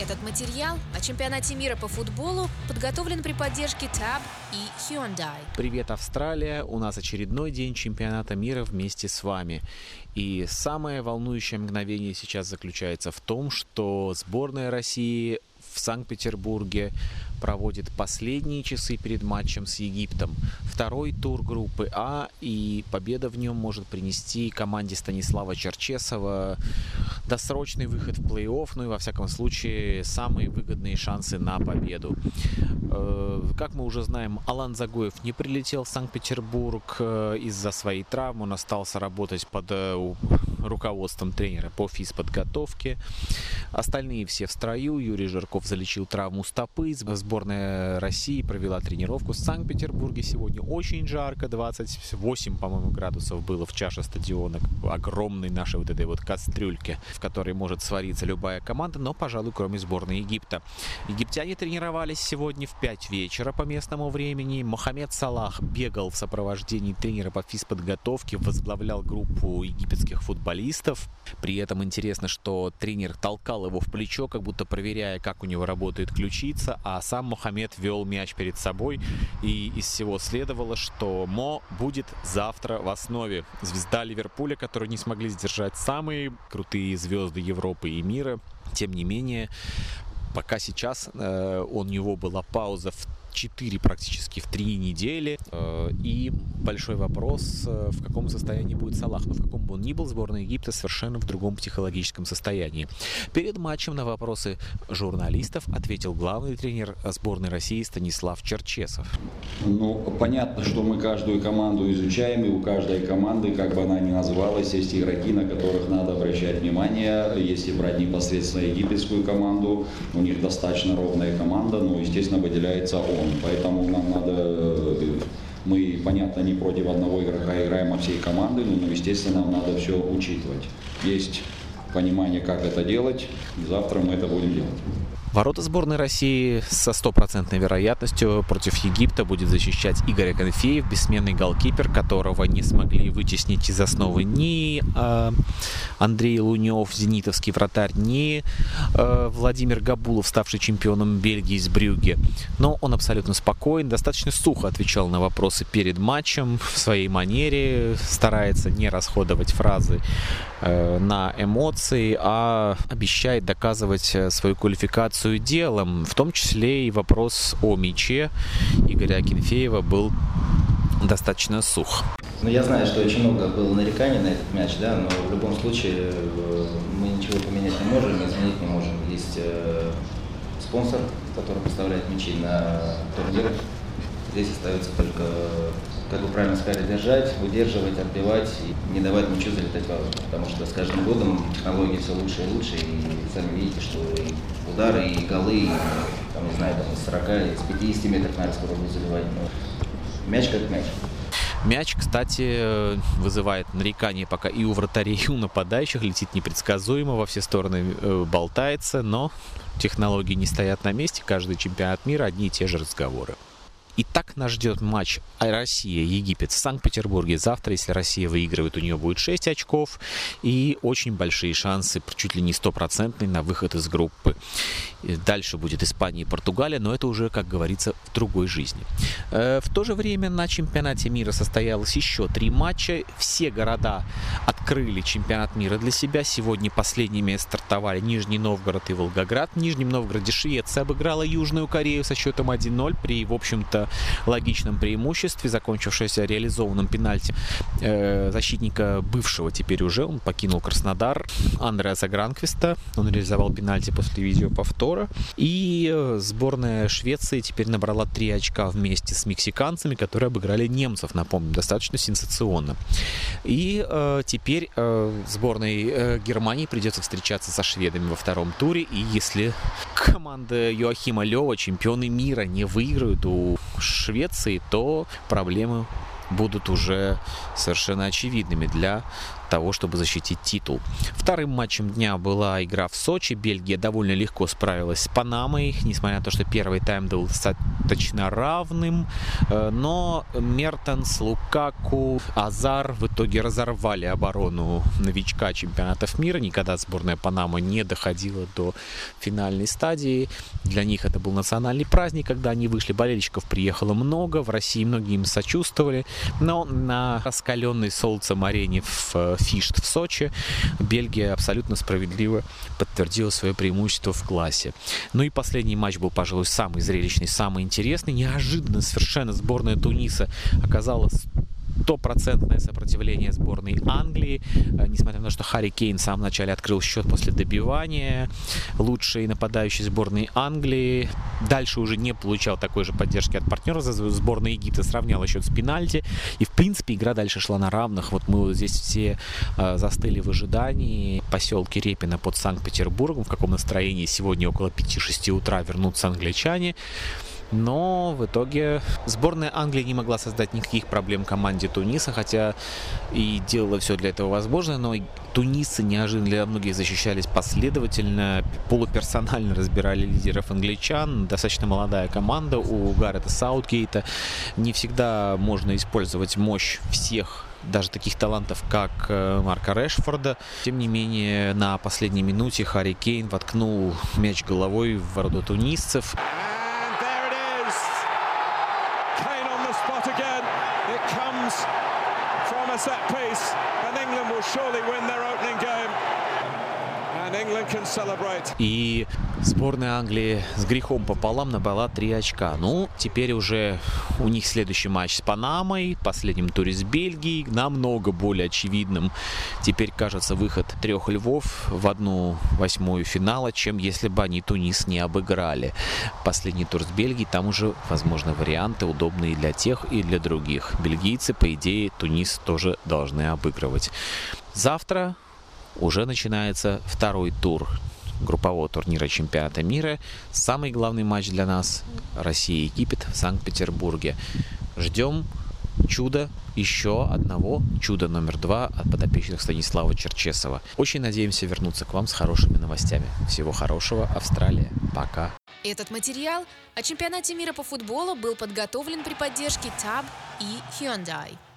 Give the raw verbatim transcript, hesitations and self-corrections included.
Этот материал о чемпионате мира по футболу подготовлен при поддержке Tab и Hyundai. Привет, Австралия! У нас очередной день чемпионата мира вместе с вами. И самое волнующее мгновение сейчас заключается в том, что сборная России в Санкт-Петербурге проводит последние часы перед матчем с Египтом. Второй тур группы А, и победа в нем может принести команде Станислава Черчесова досрочный выход в плей-офф, ну и во всяком случае самые выгодные шансы на победу. Как мы уже знаем, Алан Загоев не прилетел в Санкт-Петербург из-за своей травмы, он остался работать под руководством тренера по физподготовке. Остальные все в строю. Юрий Жирков залечил травму стопы. Сборная России провела тренировку в Санкт-Петербурге. Сегодня очень жарко, двадцать восемь, по-моему, градусов было в чаше стадиона, огромной нашей вот этой вот кастрюльке, в которой может свариться любая команда, но, пожалуй, кроме сборной Египта. Египтяне тренировались сегодня в пять вечера по местному времени. Мохаммед Салах бегал в сопровождении тренера по физподготовке, возглавлял группу египетских футболистов. При этом интересно, что тренер толкал его в плечо, как будто проверяя, как у него работает ключица, а сам Мохаммед вел мяч перед собой. И из всего следовало, что Мо будет завтра в основе. Звезда Ливерпуля, которую не смогли сдержать самые крутые звезды Европы и мира. Тем не менее, пока сейчас э, у него была пауза в четыре, практически в три недели. И большой вопрос, в каком состоянии будет Салах. Но в каком бы он ни был, сборная Египта совершенно в другом психологическом состоянии. Перед матчем на вопросы журналистов ответил главный тренер сборной России Станислав Черчесов. Ну, понятно, что мы каждую команду изучаем, и у каждой команды, как бы она ни называлась, есть игроки, на которых надо обращать внимание. Если брать непосредственно египетскую команду, у них достаточно ровная команда, но, естественно, выделяется он. Поэтому нам надо, мы, понятно, не против одного игрока играем, а всей команды, но, естественно, нам надо все учитывать. Есть понимание, как это делать, и завтра мы это будем делать. Ворота сборной России со стопроцентной вероятностью против Египта будет защищать Игорь Акинфеев, бессменный голкипер, которого не смогли вытеснить из основы ни э, Андрей Лунев, зенитовский вратарь, ни э, Владимир Габулов, ставший чемпионом Бельгии из Брюгге. Но он абсолютно спокоен, достаточно сухо отвечал на вопросы перед матчем в своей манере, старается не расходовать фразы э, на эмоции, а обещает доказывать свою квалификацию делом, в том числе и вопрос о мяче Игоря Акинфеева был достаточно сух. Ну, я знаю, что очень много было нареканий на этот мяч, да, но в любом случае мы ничего поменять не можем, изменить не можем. Есть э, спонсор, который поставляет мячи на турнирах. Здесь остается только, как вы правильно сказали, держать, удерживать, отбивать и не давать мячу залетать в ворота. Потому что с каждым годом технологии все лучше и лучше, и сами видите, что и удары, и голы, и, там, не знаю, там, из сорока, из пятидесяти метров, наверное, скоро будет заливать. Но мяч как мяч. Мяч, кстати, вызывает нарекания пока и у вратарей, и у нападающих. Летит непредсказуемо, во все стороны болтается, но технологии не стоят на месте. Каждый чемпионат мира одни и те же разговоры. Итак, нас ждет матч Россия-Египет в Санкт-Петербурге. Завтра, если Россия выигрывает, у нее будет шесть очков и очень большие шансы, чуть ли не стопроцентные, на выход из группы. Дальше будет Испания и Португалия, но это уже, как говорится, в другой жизни. В то же время на чемпионате мира состоялось еще три матча. Все города открыли чемпионат мира для себя. Сегодня последними стартовали Нижний Новгород и Волгоград. В Нижнем Новгороде Швеция обыграла Южную Корею со счетом один ноль при, в общем-то, логичном преимуществе, закончившееся реализованным пенальти э, защитника бывшего, теперь уже, он покинул Краснодар, Андреаса Гранквиста. Он реализовал пенальти после видеоповтора. И э, сборная Швеции теперь набрала три очка вместе с мексиканцами, которые обыграли немцев, напомню, достаточно сенсационно. И э, теперь э, сборной э, Германии придется встречаться со шведами во втором туре. И если команда Йоахима Лёва, чемпионы мира, не выиграют у Швеции, то проблемы будут уже совершенно очевидными для того, чтобы защитить титул. Вторым матчем дня была игра в Сочи. Бельгия довольно легко справилась с Панамой, несмотря на то, что первый тайм был достаточно равным. Но Мертенс, Лукаку, Азар в итоге разорвали оборону новичка чемпионатов мира. Никогда сборная Панамы не доходила до финальной стадии. Для них это был национальный праздник, когда они вышли. Болельщиков приехало много, в России многие им сочувствовали. Но на раскаленной солнцем арене в Фишт в Сочи Бельгия абсолютно справедливо подтвердила свое преимущество в классе. Ну и последний матч был, пожалуй, самый зрелищный, самый интересный. Неожиданно совершенно сборная Туниса оказалась стопроцентное сопротивление сборной Англии, несмотря на то, что Харри Кейн в самом начале открыл счет после добивания. Лучший нападающий сборной Англии дальше уже не получал такой же поддержки от партнера. Сборная Египта сравняла счет с пенальти. И, в принципе, игра дальше шла на равных. Вот мы вот здесь все э, застыли в ожидании. В поселке Репино под Санкт-Петербургом. В каком настроении сегодня около пяти-шести утра вернутся англичане. Но в итоге сборная Англии не могла создать никаких проблем команде Туниса, хотя и делала все для этого возможное, но тунисцы неожиданно для многих защищались последовательно, полуперсонально разбирали лидеров англичан. Достаточно молодая команда у Гарета Саутгейта. Не всегда можно использовать мощь всех, даже таких талантов, как Марка Решфорда. Тем не менее, на последней минуте Харри Кейн воткнул мяч головой в ворота тунисцев. Again, it comes from a set piece, and England will surely win their opening game. And England can celebrate. И сборная Англии с грехом пополам набрала три очка. Ну, теперь уже у них следующий матч с Панамой, в последнем туре с Бельгией, намного более очевидным. Теперь кажется выход трех львов в одну восьмую финала, чем если бы они Тунис не обыграли. Последний тур с Бельгией, там уже, возможно, варианты удобные для тех и для других. Бельгийцы, по идее, Тунис тоже должны обыгрывать. Завтра уже начинается второй тур группового турнира чемпионата мира. Самый главный матч для нас — Россия-Египет в Санкт-Петербурге. Ждем чуда, еще одного чуда номер два от подопечных Станислава Черчесова. Очень надеемся вернуться к вам с хорошими новостями. Всего хорошего, Австралия. Пока. Этот материал о чемпионате мира по футболу был подготовлен при поддержке таб и Hyundai.